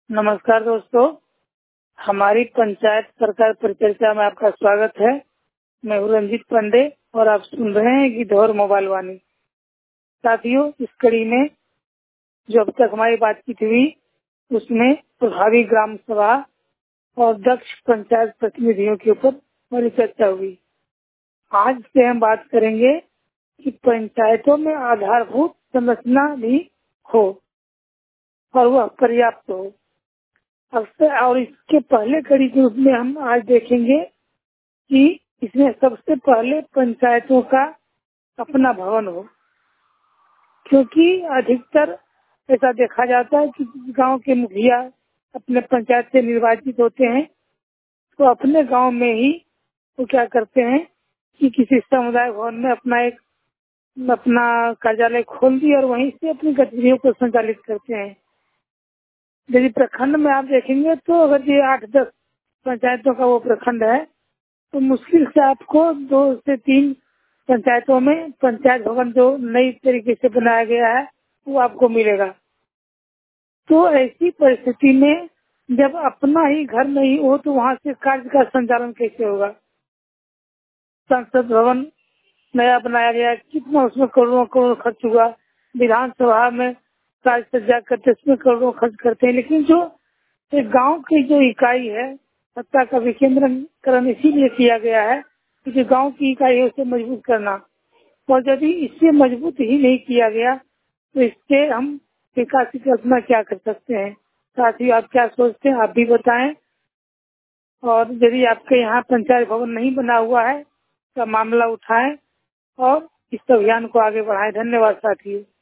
नमस्कार दोस्तों, हमारी पंचायत सरकार परिचर्चा में आपका स्वागत है। मैं हूँ रंजीत पांडे और आप सुन रहे हैं गिद्धौर मोबाइल वाणी। साथियों, इस कड़ी में जो अब तक हमारी बातचीत हुई उसमें प्रभावी ग्राम सभा और दक्ष पंचायत प्रतिनिधियों के ऊपर हमारी चर्चा हुई। आज से हम बात करेंगे कि पंचायतों में आधारभूत संरचना भी हो और वह पर्याप्त हो। और इसके पहले कड़ी के रूप में हम आज देखेंगे कि इसमें सबसे पहले पंचायतों का अपना भवन हो, क्योंकि अधिकतर ऐसा देखा जाता है कि गांव के मुखिया अपने पंचायत से निर्वाचित होते हैं तो अपने गांव में ही वो क्या करते हैं कि किसी समुदाय भवन में अपना कार्यालय खोल दिया और वहीं से अपनी गतिविधियों को संचालित करते हैं। यदि प्रखंड में आप देखेंगे तो अगर ये 8-10 पंचायतों का वो प्रखंड है तो मुश्किल से आपको 2 से 3 पंचायतों में पंचायत भवन जो नई तरीके से बनाया गया है वो आपको मिलेगा। तो ऐसी परिस्थिति में जब अपना ही घर नहीं हो तो वहाँ से कार्य का संचालन कैसे होगा। संसद भवन नया बनाया गया, कितना उसमें करोड़ों करोड़ खर्च हुआ। विधानसभा में कार्य सज्जा करते उसमें करोड़ों खर्च करते हैं, लेकिन जो एक गांव की जो इकाई है सत्ता का विकेंद्रीकरण इसीलिए किया गया है कि गांव की इकाई है उसे मजबूत करना। और यदि इससे मजबूत ही नहीं किया गया तो इससे हम विकास की कल्पना क्या कर सकते हैं। साथ ही आप क्या सोचते हैं आप भी बताएं। और यदि आपके यहाँ पंचायत भवन नहीं बना हुआ है तो मामला उठाएं और इस अभियान को आगे बढ़ाएं। धन्यवाद साथियों।